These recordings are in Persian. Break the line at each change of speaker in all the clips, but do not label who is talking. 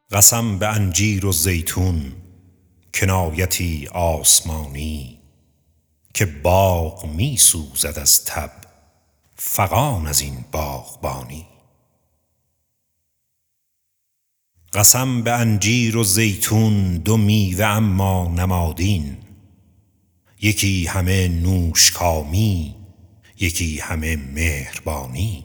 قسم به انجیر و زیتون کنایتی آسمانی، که باغ می سوزد از تب فغان از این باغبانی. قسم به انجیر و زیتون دو میوه اما نمادین، یکی همه نوشکامی یکی همه مهربانی.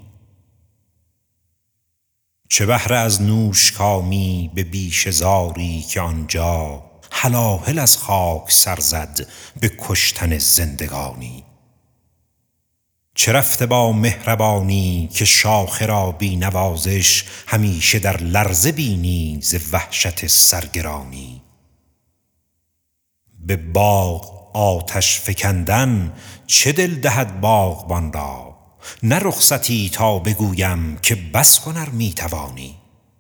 چه بهره از نوشکامی به بیشه زاری که آنجا هلاهل از خاک سر زد به کشتن زندگانی. چه رفته با مهربانی که شاخه را بی نوازش همیشه در لرزه بینی ز وحشت سرگرانی. به باغ آتش فکندن چه دل دهد باغبان را، نه رخصتی تا بگویم که بس کن ار می توانی.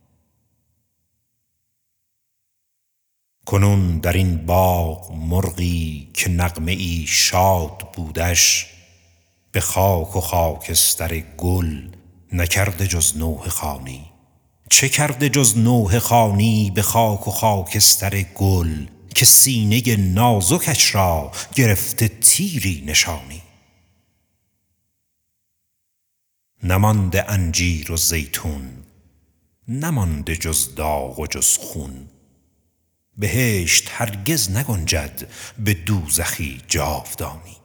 کنون در این باغ مرغی که نغمه ای شاد بودش، به خاک و خاکستر گل نکرده جز نوحه خوانی. چه کرده جز نوحه خوانی به خاک و خاکستر گل، که سینه نازکش را گرفته تیری نشانی. نمانده انجیر و زیتون، نمانده جز داغ و جز خون، بهشت هرگز نگنجد به دوزخی جاودانی.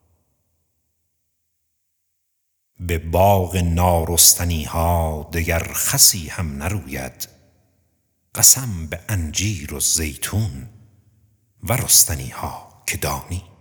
به باغ نارستنی ها دگر خسی هم نروید، قسم به انجیر و زیتون و رستنی ها که دانی.